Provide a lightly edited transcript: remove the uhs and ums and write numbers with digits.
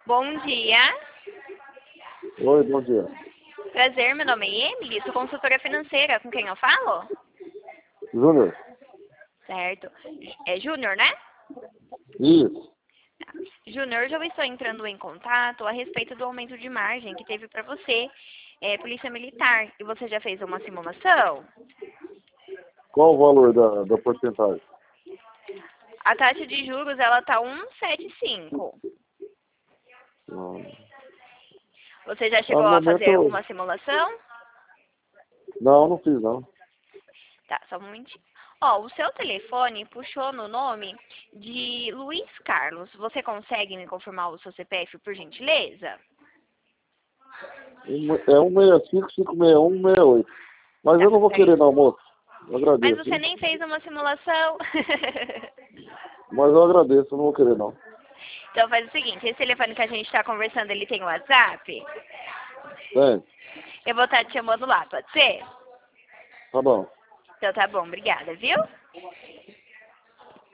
Bom dia. Oi, bom dia. Prazer, meu nome é Emily, sou consultora financeira. Com quem eu falo? Júnior? Certo. É Júnior, né? Isso. Júnior, eu estou entrando em contato a respeito do aumento de margem que teve para você, Polícia Militar. E você já fez uma simulação? Qual o valor da porcentagem? A taxa de juros, ela tá 1,75. Você já No chegou a fazer momento, alguma simulação? não fiz não. Tá, só um momentinho. Ó, o seu telefone puxou no nome de Luiz Carlos. Você consegue me confirmar o seu CPF, por gentileza? É 165-561-68. Mas Tá, eu não vou querer certo. não, moço. Eu Mas agradeço, você viu? nem fez uma simulação? Mas eu agradeço, eu não vou querer não. Então faz o seguinte, esse telefone que a gente está conversando, ele tem WhatsApp? Tem? Eu vou estar te chamando lá, pode ser? Tá bom. Então tá bom, obrigada, viu?